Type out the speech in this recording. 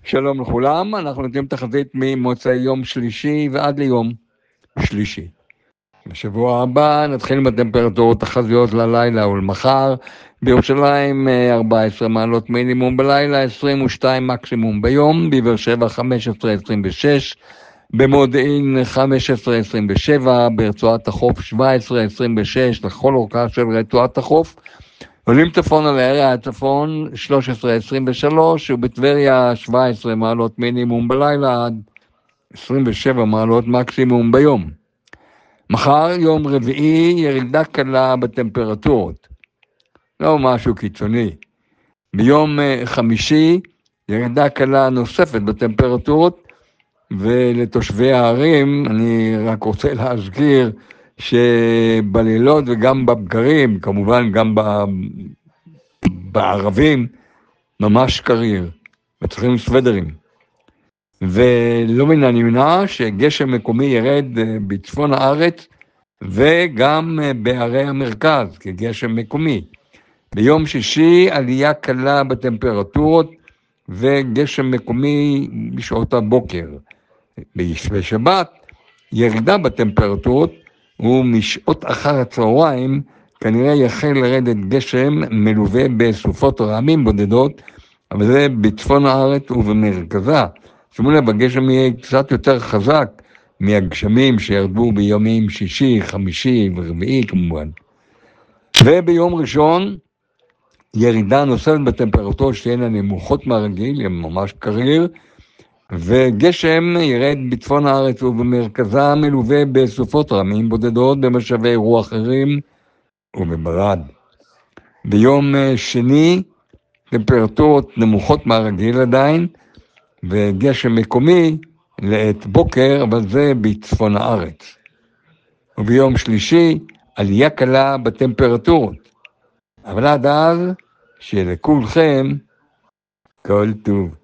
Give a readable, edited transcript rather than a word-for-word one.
שלום לכולם, אנחנו נותנים תחזית ממוצאי יום שלישי ועד ליום שלישי. בשבוע הבא נתחיל עם הטמפרטורות תחזיות ללילה ולמחר. בירושלים 14 מעלות מינימום בלילה, 22 מקסימום ביום, בבאר שבע 15-26, במודיעין 15-27, ברצועת החוף 17-26 לכל אורכה של רצועת החוף. עולים צפון על הערי הצפון 13-23, ובטבריה 17 מעלות מינימום בלילה עד 27 מעלות מקסימום ביום. מחר יום רביעי ירידה קלה בטמפרטורות, לא משהו קיצוני. ביום חמישי ירידה קלה נוספת בטמפרטורות, ולתושבי הערים אני רק רוצה להזכיר שבלילות וגם בבקרים, כמובן גם בערבים, ממש קריר, וצריכים סוודרים. ולא מן הנמנע שגשם מקומי ירד בצפון הארץ וגם בערי המרכז כגשם מקומי. ביום שישי עלייה קלה בטמפרטורות וגשם מקומי בשעות הבוקר. בשבת ירידה בטמפרטורות, ומשעות אחר הצהריים כנראה יחל לרדת גשם מלווה בסופות רעמים בודדות, אבל זה בצפון הארץ ובמרכזה. שימו לב, הגשם יהיה קצת יותר חזק מהגשמים שירדו ביומים שישי, חמישי ורביעי כמובן. וביום ראשון ירידה נוספת בטמפרטורות שתהיינה נמוכות מהרגיל, יהיה ממש קריר, וגשם ירד בצפון הארץ ובמרכזה מלווה בסופות רעמים בודדות במשאבי רוח אחרים ובברד. ביום שני טמפרטורות נמוכות מהרגיל עדיין, וגשם מקומי לעת בוקר, אבל זה בצפון הארץ. וביום שלישי עלייה קלה בטמפרטורות. אבל עד אז שיהיה לכולכם כל טוב.